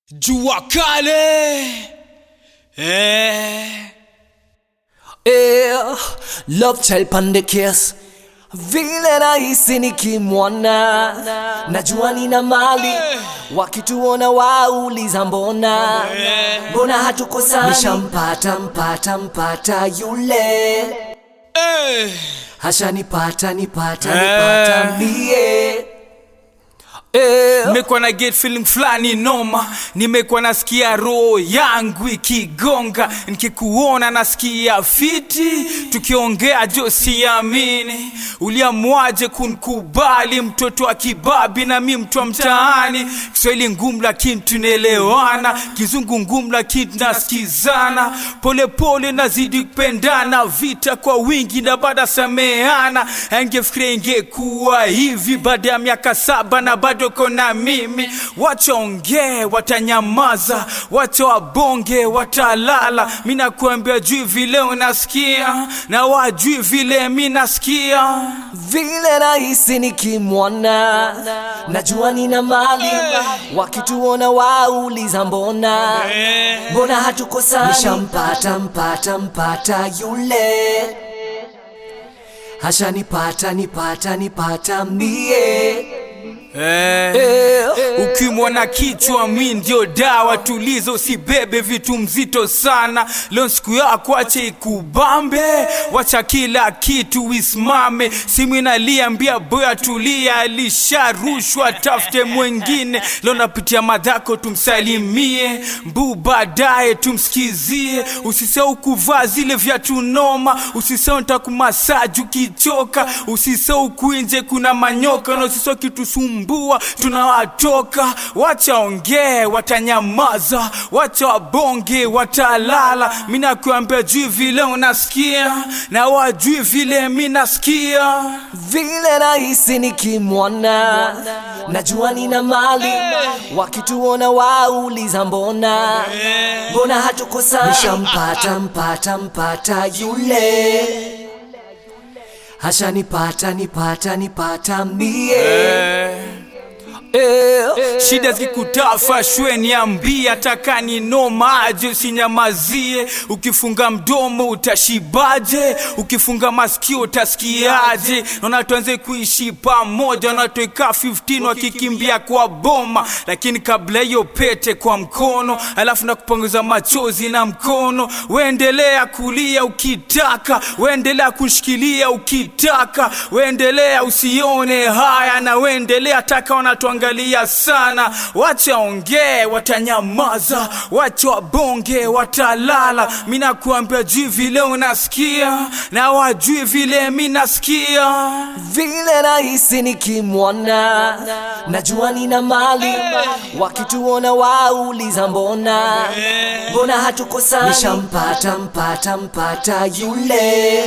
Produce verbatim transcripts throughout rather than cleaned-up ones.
Jua kale eh. Eh, love child pande kiss vile rahisi nikimwona, najua nina mali, wakituona wauliza mbona, mbona hatukosani, nishampata mpata mpata yule, hasha nipata nipata nipata mie. Nimekuwa na get feeling flani noma, nimekuwa nasikia roho yangu ikigonga, nikikuona nasikia fiti, tukiongea jo siamini. Uliamwaje kunikubali, mtoto wa kibabi na mimi mtu wa mtaani? Kiswahili ngumu lakini tunaelewana, kizungu ngumu lakini tunasikizana, pole pole nazidi kupendana, vita kwa wingi na baada sameana. Angefikiria ingekuwa hivi baada ya miaka saba na bado kona mimi. Wacha ongee watanyamaza, wacha wabonge watalala. Mina kuambia juu vile unasikia, na wajui vile mina nasikia. Vile rahisi nikimwona, najua nina mali, wakituona wauliza mbona, mbona hatukosani, nishampata mpata mpata yule, hasha nipata nipata nipata mie. Eh, eh, ukimwona kichwa mimi ndio dawa, tulizo usibebe vitu mzito sana. Leo siku yako acha ikubambe, wacha kila kitu isimame. Simu inaliambia boya tulia, alisharushwa tafute mwingine. Leo napitia madhako tumsalimie, mbu baadaye tumsikizie. Usisahau kuvaa zile viatu noma, usisahau nitakumassage ukichoka, usisahau kuinje kuna manyoka, na usisahau kitu mbua tunawatoka. Wacha ongee watanyamaza, wacha wabonge watalala. Mina kuambia juu vile unasikia, na wajui vile mimi nasikia. Vile rahisi nikimwona, najua nina mali, wakituona wauliza mbona, mbona hatukosani, nishampata mpata mpata yule, hasha nipata nipata nipata mie. eh. Eh, shida zikikutafa shwe niambia, taka ni noma aje usinyamazie. Ukifunga mdomo utashibaje, ukifunga masikio utasikiaje? Naona tuanze kuishi pamoja, na tueka fifteen wakikimbia kwa boma. Lakini kabla hiyo pete kwa mkono, alafu na kupanguza machozi na mkono. Weendelea kulia ukitaka, weendelea kushikilia ukitaka, weendelea usione haya, na weendelea taka wanatuangalia sana. Wacha ongee watanyamaza, wacha wabonge watalala. Mina kuambia juu vile unasikia, na wajui vile mimi nasikia. Vile rahisi nikimwona, najua nina mali, wakituona wauliza mbona, mbona hatukosani, nishampata mpata mpata yule,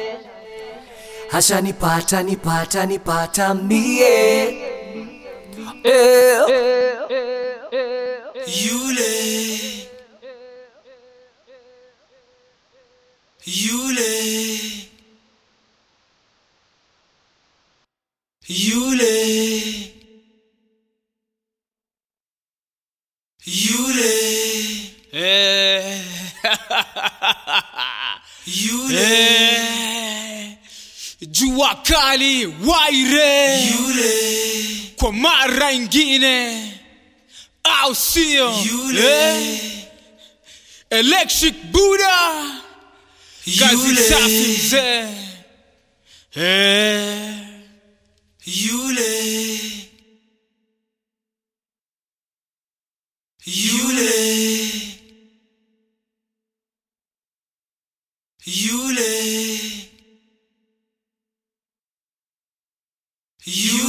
hasha nipata nipata nipata mie. Eh, yule yule yule yule eh yule eh. Jua kali waire yule kwa mara ingine, au sio? Eh? Electric Buddha kazi safi mzee. Eh. Yule yule yule yule